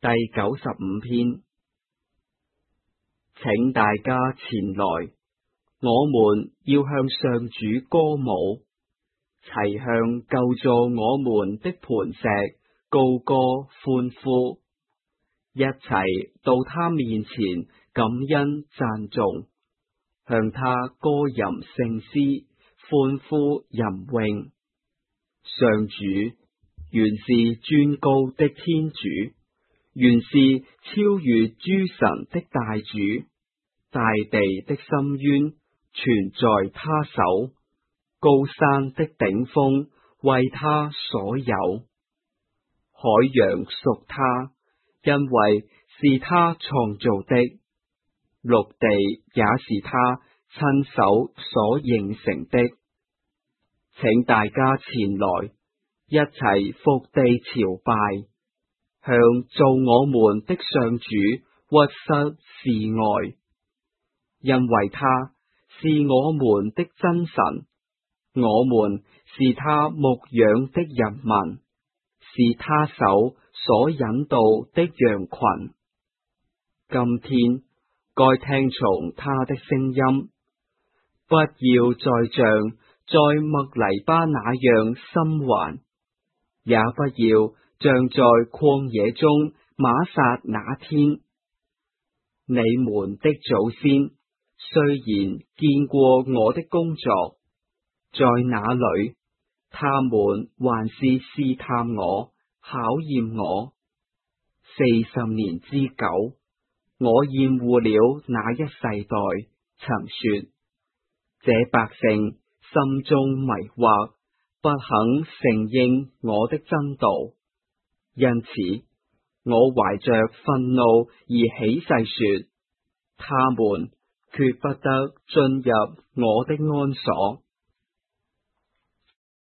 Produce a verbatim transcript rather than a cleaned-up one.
第九十五篇，請大家前來，我們要向上主歌舞，齊向救助我們的磐石高歌歡呼，一齊到他面前感恩讚頌，向他歌吟聖詩，歡呼吟詠。上主原是尊高的天主，原是超越諸神的大主，大地的深淵全在他手，高山的頂峰為他所有。海洋屬他，因為是他創造的，陸地也是他親手所形成的。請大家前來，一齊伏地朝拜，向造我們的上主屈膝示愛，因為他是我們的真神，我們是他牧養的人民，是他手所引導的羊群。今天該聽從他的聲音，不要再像在麥黎巴那樣心頑，也不要像在曠野中瑪撒那天。你們的祖先雖然見過我的工作，在那裏，他們還是試探我，考驗我。四十年之久，我厭惡了那一世代，曾說：這百姓心中迷惑，不肯承認我的真道。因此，我懷着憤怒而起誓說：他們決不得進入我的安所。